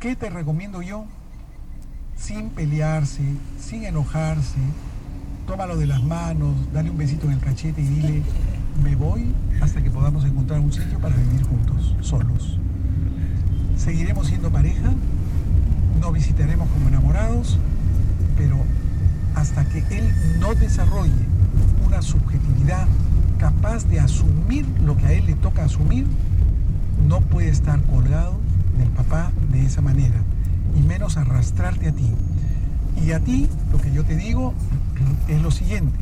¿Qué te recomiendo yo? Sin pelearse, sin enojarse, tómalo de las manos, dale un besito en el cachete y dile, me voy hasta que podamos encontrar un sitio para vivir juntos, solos. Seguiremos siendo pareja, nos visitaremos como enamorados, pero hasta que él no desarrolle una subjetividad capaz de asumir lo que a él le toca asumir, no puede estar colgado del papá de esa manera, y menos arrastrarte a ti. Y a ti, lo que yo te digo es lo siguiente: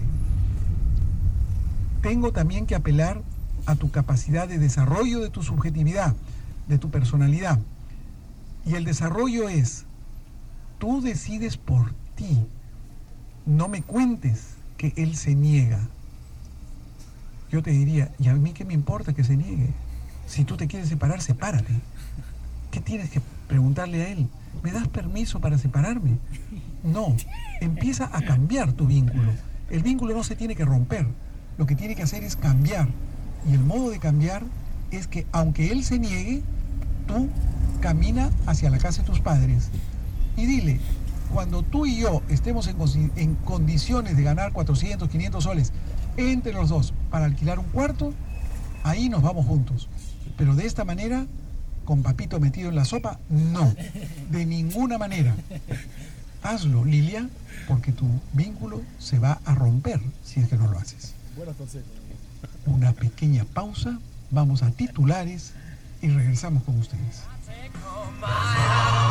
tengo también que apelar a tu capacidad de desarrollo de tu subjetividad, de tu personalidad. Y el desarrollo es, tú decides por ti. No me cuentes que él se niega. Yo te diría, ¿y a mí qué me importa que se niegue? Si tú te quieres separar, sepárate. ¿Qué tienes que preguntarle a él? ¿Me das permiso para separarme? No, empieza a cambiar tu vínculo. El vínculo no se tiene que romper. Lo que tiene que hacer es cambiar. Y el modo de cambiar es que, aunque él se niegue, tú camina hacia la casa de tus padres y dile, cuando tú y yo estemos en condiciones de ganar 400, 500 soles entre los dos para alquilar un cuarto, ahí nos vamos juntos. Pero de esta manera, con papito metido en la sopa, no, de ninguna manera. Hazlo, Lilia, porque tu vínculo se va a romper si es que no lo haces. Buenos consejos. Una pequeña pausa, vamos a titulares y regresamos con ustedes.